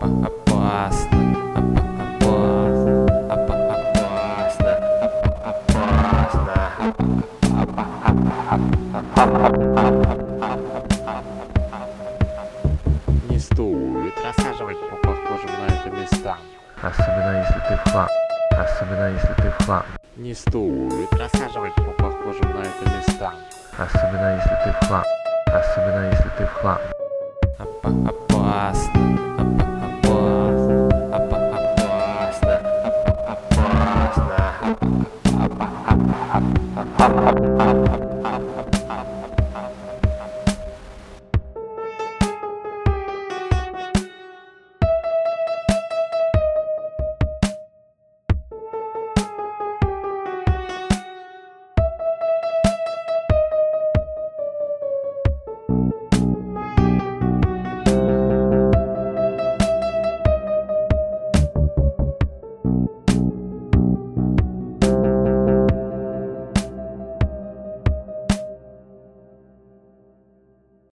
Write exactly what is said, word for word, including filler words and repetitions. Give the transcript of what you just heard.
опасно, опасно, Не стоит рассаживать по похожим на это местам. Особенно если ты в хлам. Особенно если ты в хлам. Не стоит рассаживать по похожим на это местам. Особенно если ты в хлам. Особенно если ты в хлам. опасно, опасно, опасно, опасно.